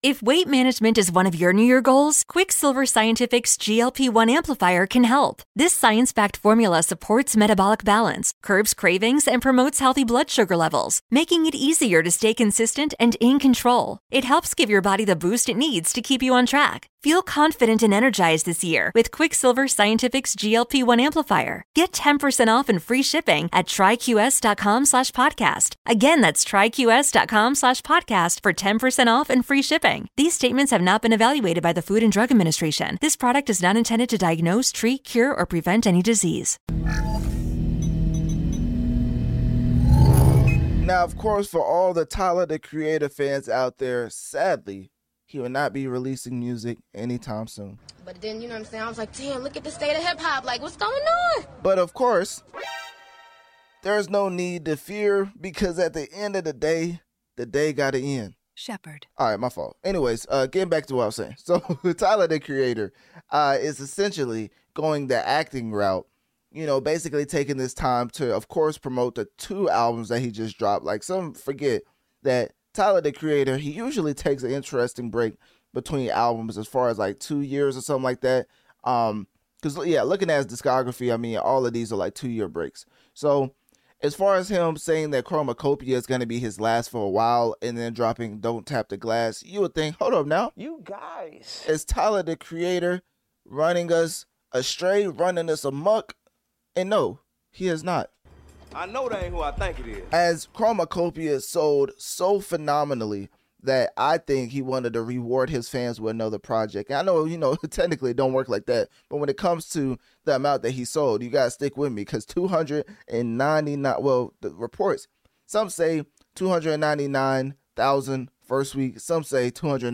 If weight management is one of your New Year goals, Quicksilver Scientific's GLP-1 amplifier can help. This science-backed formula supports metabolic balance, curbs cravings, and promotes healthy blood sugar levels, making it easier to stay consistent and in control. It helps give your body the boost it needs to keep you on track. Feel confident and energized this year with Quicksilver Scientific's GLP-1 amplifier. Get 10% off and free shipping at tryqs.com/podcast. Again, that's tryqs.com/podcast for 10% off and free shipping. These statements have not been evaluated by the Food and Drug Administration. This product is not intended to diagnose, treat, cure, or prevent any disease. Now, of course, for all the Tyler, the Creator fans out there, sadly, he will not be releasing music anytime soon. But then, you know what I'm saying? I was like, damn, look at the state of hip-hop. Like, what's going on? But, of course, there's no need to fear because at the end of the day got to end. Shepherd. All right, my fault. Anyways, getting back to what I was saying. So, Tyler, the Creator, is essentially going the acting route. You know, basically taking this time to, of course, promote the 2 albums that he just dropped. Like, some forget that Tyler, the Creator, he usually takes an interesting break between albums as far as like 2 years or something like that. Because, yeah, looking at his discography, I mean, all of these are like 2-year breaks. So, as far as him saying that Chromacopia is going to be his last for a while and then dropping Don't Tap the Glass, you would think, hold up now. You guys. Is Tyler, the Creator, running us astray, running us amok? And no, he is not. I know that ain't who I think it is. As Chromacopia sold so phenomenally that I think he wanted to reward his fans with another project. And I know, you know, technically it don't work like that. But when it comes to the amount that he sold, you got to stick with me because 299, well, the reports, some say 299,000 first week. Some say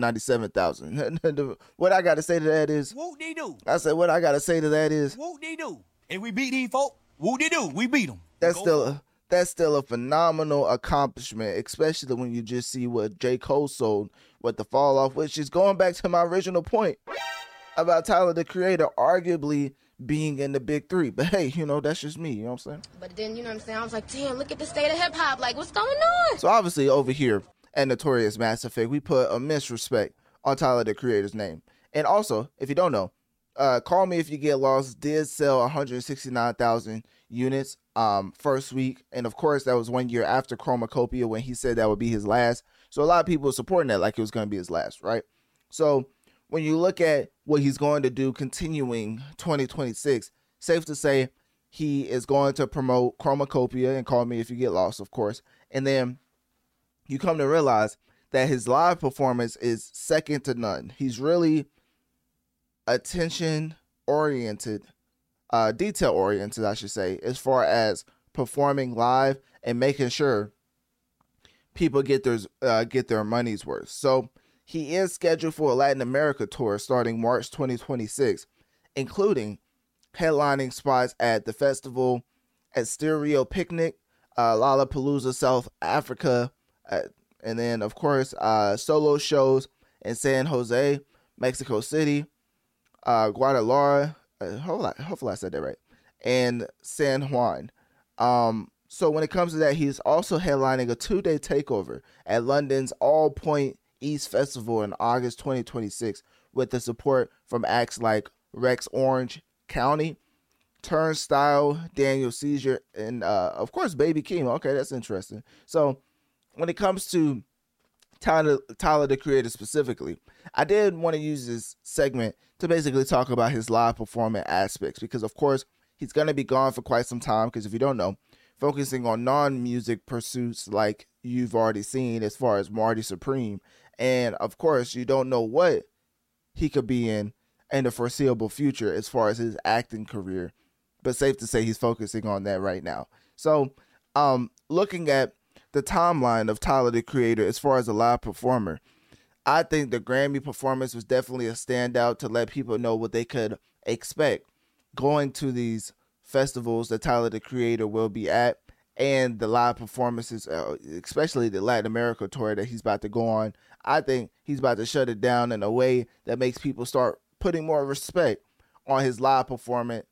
297,000. What I got to say to that is, whoop-de-doo. I said, what I got to say to that is, whoop-de-doo. And we beat these folk. Whoop-de-doo. We beat them. That's still a phenomenal accomplishment, especially when you just see what J. Cole sold with the fall off, which is going back to my original point about Tyler, the Creator, arguably being in the big 3. But hey, you know, that's just me, you know what I'm saying? But then, you know what I'm saying? I was like, damn, look at the state of hip-hop. Like, what's going on? So obviously over here at Notorious Mass Effect, we put immense respect on Tyler, the Creator's name. And also, if you don't know, Call Me If You Get Lost did sell 169,000 units first week. And of course, that was 1 year after Chromacopia when he said that would be his last. So a lot of people were supporting that like it was going to be his last, right? So when you look at what he's going to do continuing 2026, safe to say he is going to promote Chromacopia and Call Me If You Get Lost, of course. And then you come to realize that his live performance is second to none. He's really attention oriented, detail oriented, I should say, as far as performing live and making sure people get their money's worth. So he is scheduled for a Latin America tour starting March 2026, including headlining spots at the festival at Stereo Picnic, Lollapalooza, South Africa, and then of course solo shows in San Jose, Mexico City, Guadalajara, hopefully I said that right, and San Juan. So when it comes to that, he's also headlining a 2-day takeover at London's All Point East Festival in August 2026 with the support from acts like Rex Orange County, Turnstile, Daniel Caesar, and of course Baby Keem. Okay, that's interesting. So when it comes to Tyler, the Creator specifically, I did want to use this segment to basically talk about his live performance aspects because, of course, he's going to be gone for quite some time because if you don't know, focusing on non-music pursuits like you've already seen as far as Marty Supreme, and, of course, you don't know what he could be in the foreseeable future as far as his acting career, but safe to say he's focusing on that right now. So, looking at the timeline of Tyler, the Creator, as far as a live performer, I think the Grammy performance was definitely a standout to let people know what they could expect going to these festivals that Tyler, the Creator, will be at, and the live performances, especially the Latin America tour that he's about to go on. I think he's about to shut it down in a way that makes people start putting more respect on his live performance,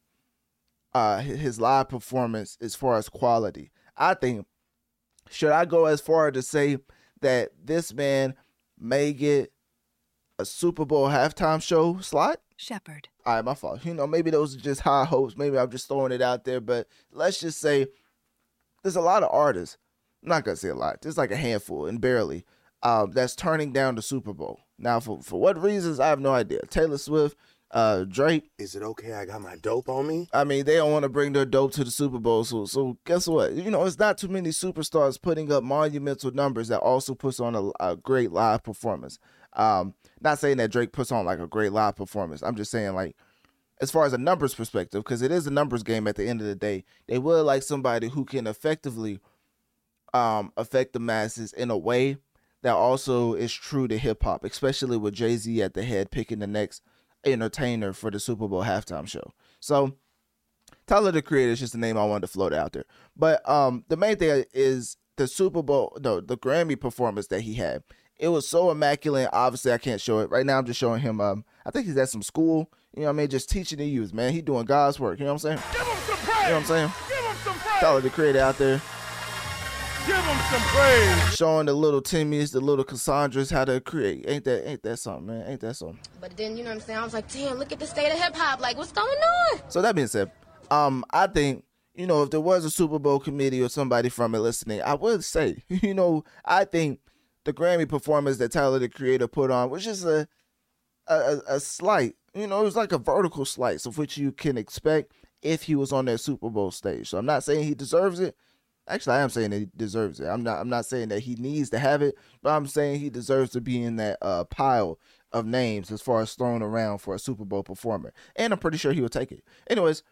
as far as quality. I think, should I go as far to say that this man may get a Super Bowl halftime show slot. Shepard. All right, my fault. Maybe those are just high hopes. Maybe I'm just throwing it out there. But let's just say there's a lot of artists. I'm not going to say a lot. There's like a handful and barely that's turning down the Super Bowl. Now, for what reasons, I have no idea. Taylor Swift, Drake. Is it okay I got my dope on me? I mean, they don't want to bring their dope to the Super Bowl. So guess what? It's not too many superstars putting up monumental numbers that also puts on a great live performance. Not saying that Drake puts on like a great live performance. I'm just saying, like, as far as a numbers perspective, because it is a numbers game at the end of the day, they would like somebody who can effectively affect the masses in a way that also is true to hip hop, especially with Jay-Z at the head picking the next entertainer for the Super Bowl halftime show. So Tyler, the Creator, is just the name I wanted to float out there. But the main thing is the Super Bowl, the Grammy performance that he had. It was so immaculate. Obviously, I can't show it. Right now, I'm just showing him, I think he's at some school, just teaching the youth, man. He doing God's work, you know what I'm saying? Give him some praise. You know what I'm saying? Give him some praise. Tyler, the Creator, out there. Give him some praise. Showing the little Timmys, the little Cassandras how to create. Ain't that something, man? Ain't that something? But then, you know what I'm saying? I was like, damn, look at the state of hip hop. Like, what's going on? So that being said, I think, if there was a Super Bowl committee or somebody from it listening, I would say, I think the Grammy performance that Tyler, the Creator, put on was just a slight, it was like a vertical slice of which you can expect if he was on that Super Bowl stage. So I'm not saying he deserves it. Actually, I am saying that he deserves it. I'm not saying that he needs to have it, but I'm saying he deserves to be in that pile of names as far as thrown around for a Super Bowl performer. And I'm pretty sure he would take it. Anyways,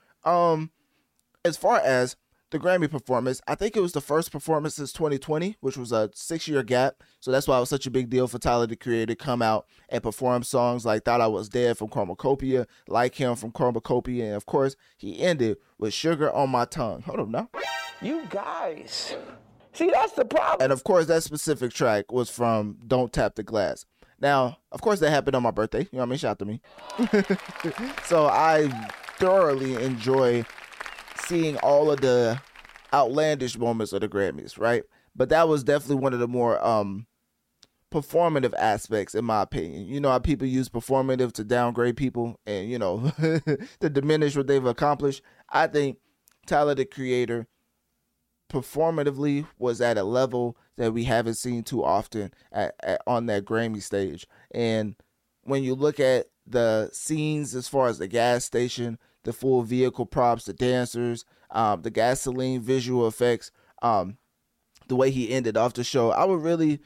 as far as the Grammy performance, I think it was the first performance since 2020, which was a 6-year gap. So that's why it was such a big deal for Tyler, the Creator, to come out and perform songs like Thought I Was Dead from Chromacopia, Like Him from Chromacopia, and of course, he ended with Sugar on My Tongue. Hold up now. You guys. See, that's the problem. And of course, that specific track was from Don't Tap the Glass. Now, of course, that happened on my birthday. You know what I mean? Shout out to me. So I thoroughly enjoy seeing all of the outlandish moments of the Grammys, right? But that was definitely one of the more performative aspects, in my opinion. You know how people use performative to downgrade people and, to diminish what they've accomplished? I think Tyler, the Creator, performatively was at a level that we haven't seen too often on that Grammy stage. And when you look at the scenes as far as the gas station, the full vehicle props, the dancers, the gasoline visual effects, the way he ended off the show, I would really,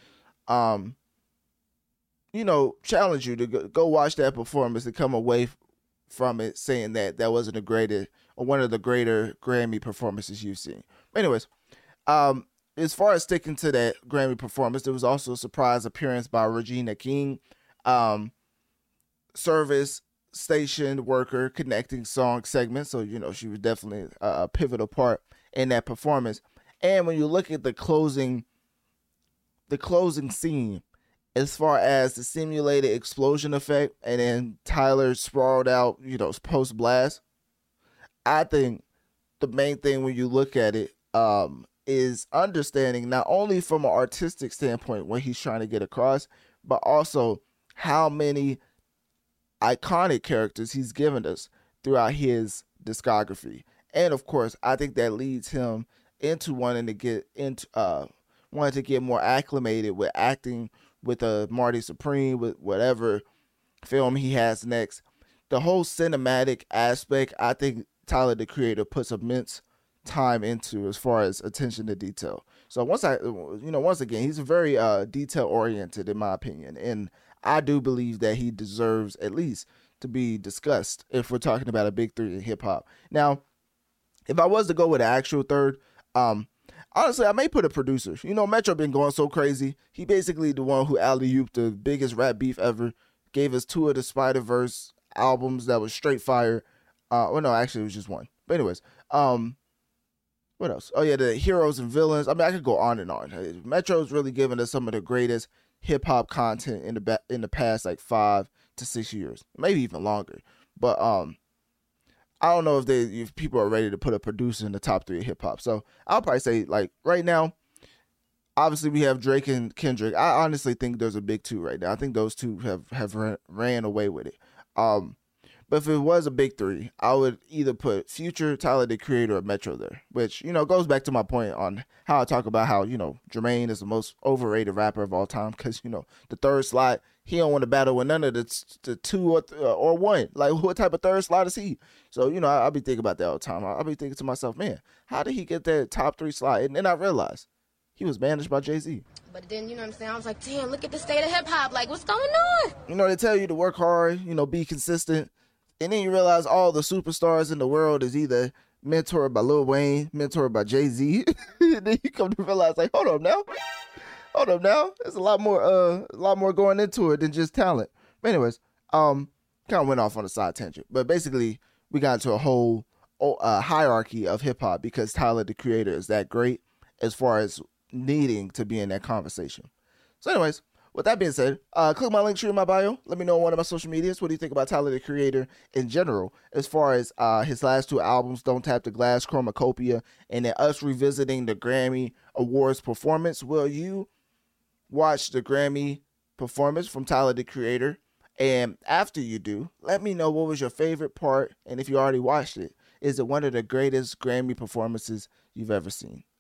challenge you to go watch that performance and come away from it saying that wasn't the greatest or one of the greater Grammy performances you've seen. Anyways, as far as sticking to that Grammy performance, there was also a surprise appearance by Regina King, service station worker connecting song segment. So, she was definitely a pivotal part in that performance. And when you look at the closing scene, as far as the simulated explosion effect and then Tyler sprawled out, post blast, I think the main thing when you look at it, is understanding not only from an artistic standpoint what he's trying to get across, but also how many iconic characters he's given us throughout his discography. And of course, I think that leads him into wanting to get more acclimated with acting with Marty Supreme, with whatever film he has next. The whole cinematic aspect, I think Tyler, the Creator, puts immense time into as far as attention to detail. So once again, he's very detail oriented in my opinion, and I do believe that he deserves at least to be discussed if we're talking about a big three in hip hop. Now, if I was to go with an actual third, honestly, I may put a producer. Metro been going so crazy. He basically the one who alley-ooped the biggest rap beef ever, gave us 2 of the Spider-Verse albums that was straight fire. Well, no, actually it was just one. But anyways, what else? Oh yeah, the heroes and villains. I mean, I could go on and on. Metro's really given us some of the greatest hip hop content in the past like 5 to 6 years, maybe even longer. But I don't know if people are ready to put a producer in the top 3 of hip hop. So I'll probably say like right now, obviously we have Drake and Kendrick. I honestly think there's a big two right now. I think those two have ran away with it. But if it was a big three, I would either put Future, Tyler, the Creator, or Metro there, which, goes back to my point on how I talk about how, Jermaine is the most overrated rapper of all time because, the third slot, he don't want to battle with none of the two or one. Like, what type of third slot is he? So, I'll be thinking about that all the time. I'll be thinking to myself, man, how did he get that top 3 slot? And then I realized he was managed by Jay-Z. But then, you know what I'm saying? I was like, damn, look at the state of hip-hop. Like, what's going on? They tell you to work hard, be consistent. And then you realize all the superstars in the world is either mentored by Lil Wayne, mentored by Jay-Z. And then you come to realize, like, hold up now. There's a lot more going into it than just talent. But anyways, kind of went off on a side tangent. But basically, we got into a whole hierarchy of hip-hop because Tyler, the Creator, is that great as far as needing to be in that conversation. So anyways, with that being said, click my link tree in my bio. Let me know on one of my social medias. What do you think about Tyler, the Creator in general, as far as his last 2 albums, Don't Tap the Glass, Chromacopia, and then us revisiting the Grammy Awards performance? Will you watch the Grammy performance from Tyler, the Creator? And after you do, let me know what was your favorite part, and if you already watched it, is it one of the greatest Grammy performances you've ever seen?